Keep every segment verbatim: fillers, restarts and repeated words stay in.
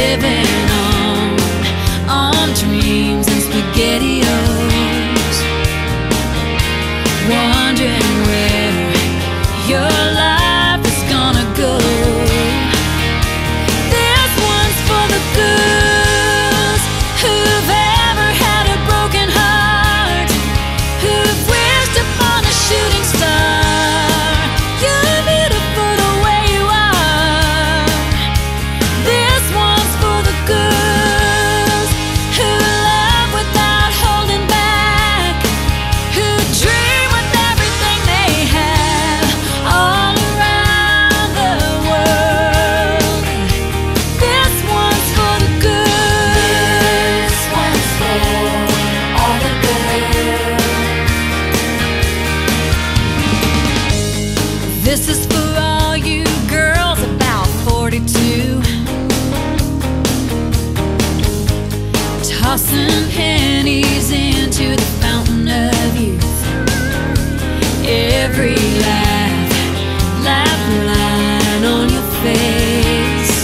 living on, on dreams and SpaghettiOs, wondering where your life is gonna go. This one's for the girls who've ever had a broken heart, who've wished upon a shooting star. You're beautiful the way you are. This one's for the girls who love without holding back, who dream with everything they have all around the world. This one's for the girls. This one's for all the girls. This is for all you girls about forty-two, tossing pennies into the fountain of youth. Every laugh, laugh line on your face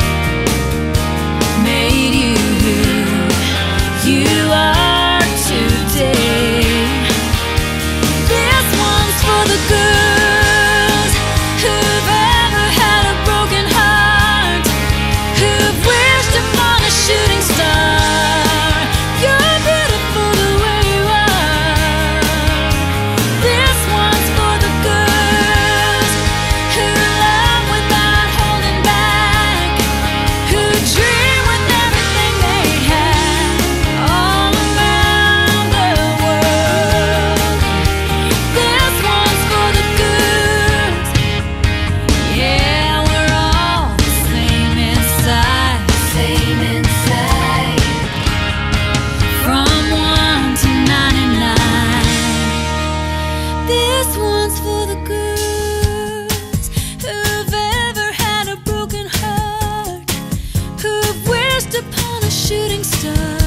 made you who you are today. This one's for the girls who've ever had a broken heart, who've wished upon a shooting star. You're beautiful the way you are. This one's for the girls who love without holding back, who dream with everything they have all around the world. This one's for the girls. Yeah, we're all the same inside, same inside. From one to ninety-nine. This one's for the girls who've ever had a broken heart, who've wished upon a shooting star.